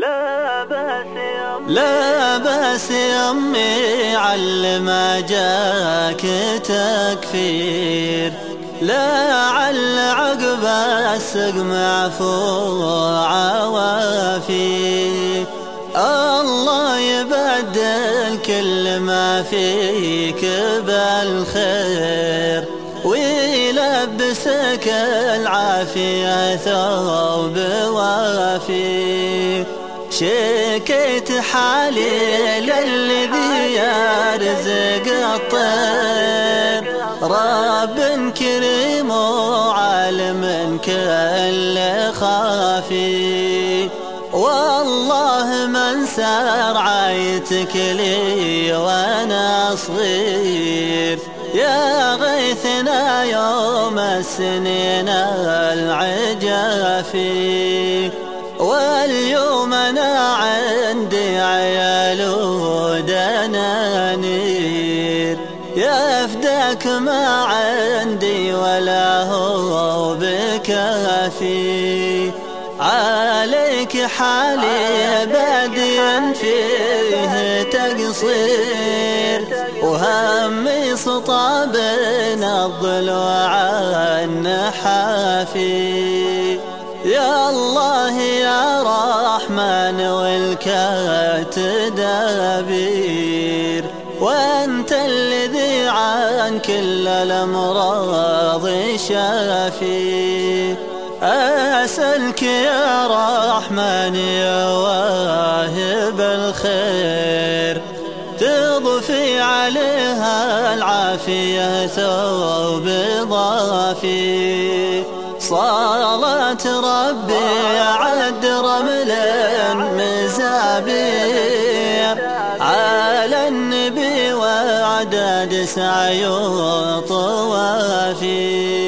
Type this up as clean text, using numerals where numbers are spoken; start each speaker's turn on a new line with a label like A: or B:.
A: لا بأس يا أمي علما جاك تكفير، لعل عقب السقم عفو عوافي. الله يبدل كل ما فيك بالخير، ويلبسك العافية ثوب وافي. شكيت حالي للذي يرزق الطير، رب كريم وعالم كل خافي. والله من سار عايتك لي وانا صغير، يا غيثنا يوم السنين العجافي. واليوم انا عندي عيال ودنانير، يفداك ما عندي ولا هو بكافي. عليك حالي بادي فيه تقصير، وهمي سطاب الضلوع النحافي. يا الله يا رحمن والك تدابير، وانت الذي عن كل الامراض شافي. أسألك يا رحمن يا واهب الخير، تضفي عليها العافية ثوب ضافي. صلاة ربي عد رمل مزابير، على النبي وعدد سعي طوافي.